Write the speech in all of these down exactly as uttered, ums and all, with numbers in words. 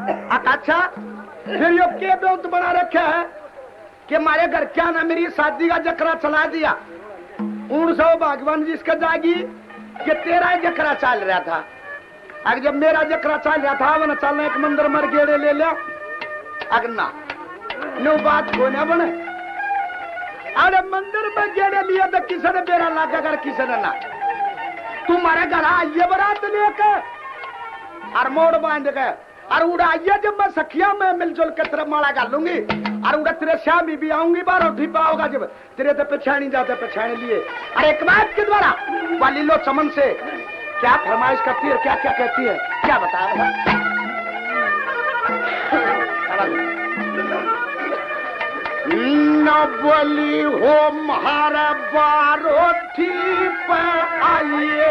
अच्छा फिर यो के बेउत बना रखा है कि मारे घर क्या ना मेरी शादी का जकरा चला दिया उन सौ भगवान जिसका जागी कि तेरा जकरा चल रहा था। अगर जब मेरा जकरा चल रहा था वो न चलना एक मंदिर मर गेड़े ले लिया अगना नो बात को ना बने। अरे मंदिर में गेड़े लिया तो किसी ने बेरा लागा कर किसी ने ना तुम्हारे घर आइए बारात लेकर और मोड़ बांध के और उड़ा आइए जब मैं सखिया में मिलजुल के तेरा माला कर लूंगी और उड़ा तेरे श्यामी भी आऊंगी बार उठी पाओगा जब तेरे तो पछानी जाते पछाने लिए। अरे एक बात के द्वारा वाली लो चमन से क्या फरमाइश करती है क्या क्या कहती है क्या बताया न बोली हो महारा बारोठी पर आइए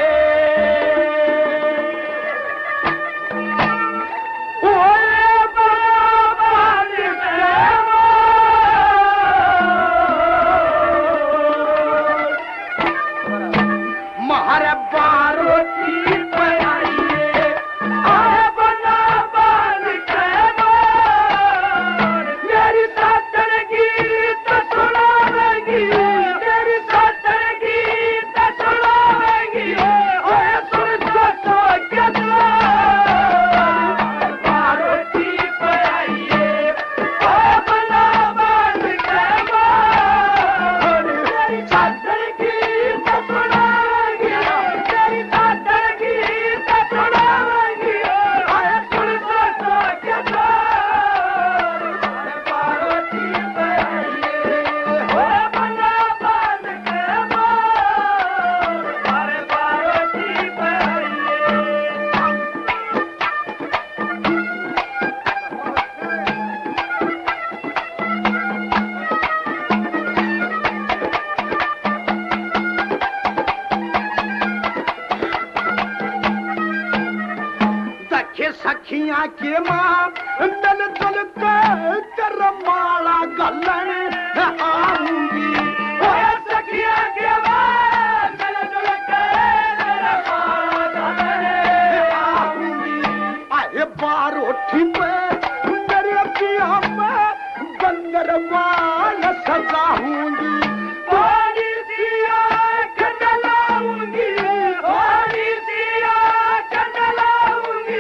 सखियां के मां दल दल कर माला गलन आऊंगी ओए सखियां के मां दल दल कर माला गलन आऊंगी आए बारोठी पे मेरे पिया में बंदर वाला सजाऊंगी ओरी सिया खडलाऊंगी ओरी सिया खडलाऊंगी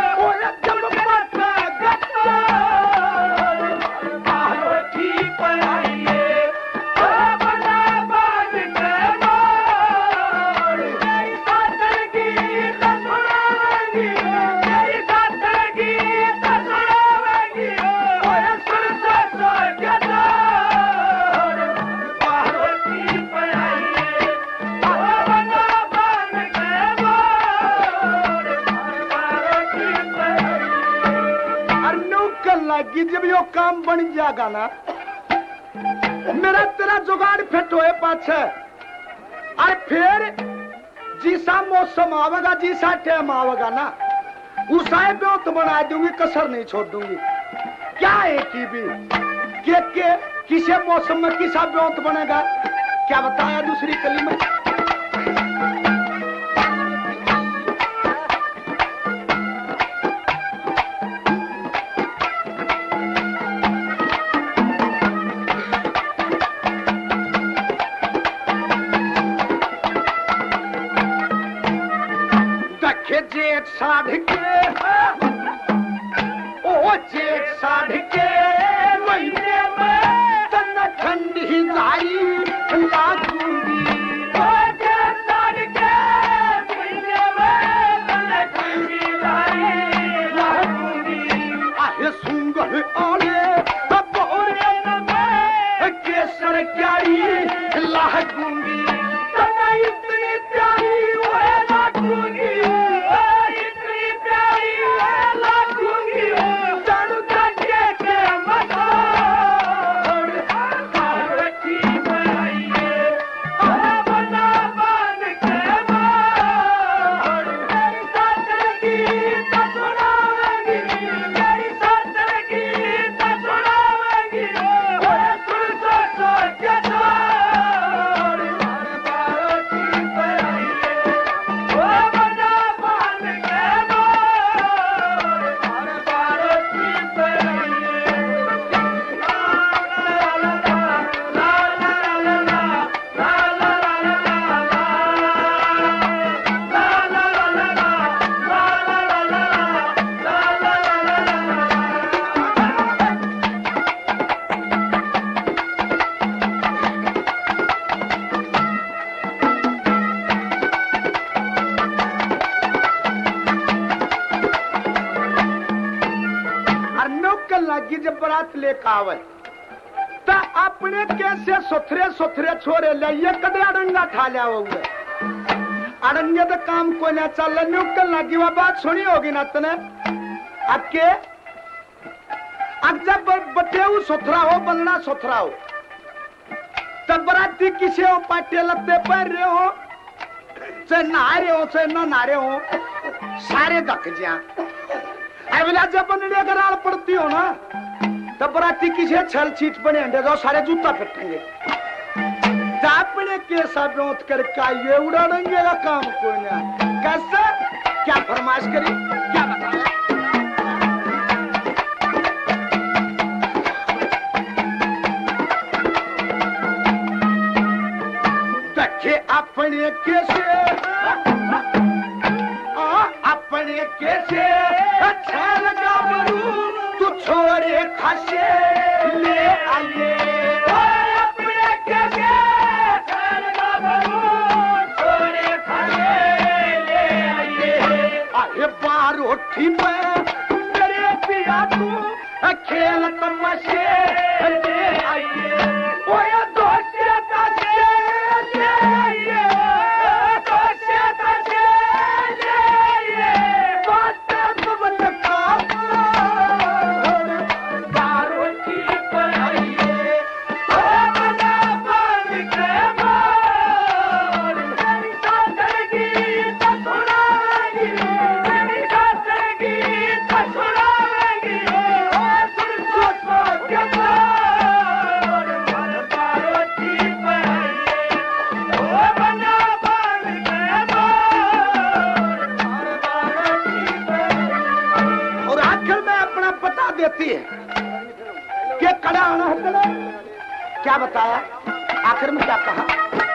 जब यो काम बन जाएगा ना मेरा तेरा जुगाड़ फिट होए पाछे और फिर जिसा मौसम आवेगा जिसा टाइम आवेगा ना उसा ब्योत बना दूंगी कसर नहीं छोड़ दूंगी क्या है की भी के, के किसे मौसम में किसा ब्योत बनेगा क्या बताया दूसरी कली में जेठ साढ़ के ओ जेठ साढ़ के महीने में तन ठंडी जाई लागूंगी ओ जेठ साढ़ के महीने में तन ठंडी जाई लागूंगी आहे सुंगल आले बोरे में केसर क्यारी लागूंगी तन इतनी प्यारी ओए लागूंगी कल लगी जब बारात लेकर आवे ता अपने कैसे सुथरे सुथरे छोरे ले कदे अड़ंगा ठा लिया हुए अड़ंगे तो काम को ना चल कल लगी वह बात सुनी होगी ना तने अब के अब जब बटे सुथरा हो बनना सुथरा हो तब बराती किसी हो पाटे लत्ते पहन रहे हो चाहे नहा रहे हो चाहे न नहा रहे हो सारे दक जा अगला जब बनने कराल पड़ती हो ना तब बराती किसी छल छीट बने अंडे जाओ सारे जूता फेंकेंगे अपने के साथ कर का ये उड़ाएंगे का काम कोई ना कैसे क्या फरमाइश करी क्या बताया देखे अपने कैसे अपने कैसे अच्छा लगा बरू तू छोरे खासे ले आइए अपने कैसे अच्छा लगा बरू छोरे खासे ले आइए अरे बारोठी में मेरे पिया तू खेल तमाशे ले आइए ओए दोस्ते ताशे ले आइए दोस्ते ताशे ले आइए बात तो बन का बारोठी पर आइए ओ बना बन के मोर मेरी सादगी तो सुनाएगी मेरी सादगी तो सुनाएगी ओ सुन सोच के मोर बारोठी पर आइए ओ बना बन के मोर बारोठी पर और आखिर में अपना बता देती है कि कड़ा आना है कड़ा क्या बताया आखिर में क्या कहा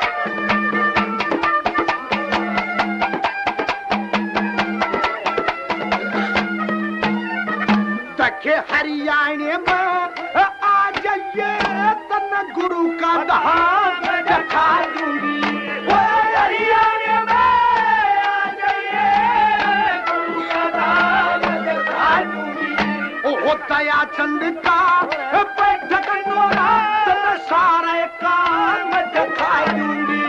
देखे हरियाणे में आ जाइए तन गुरु का धाम दिखा दूंगी ओ हरियाणे में आ जाइए गुरु का धाम दिखा दूंगी ओ दया चंद का बैठक नोरा तन सारे काम दिखा दूंगी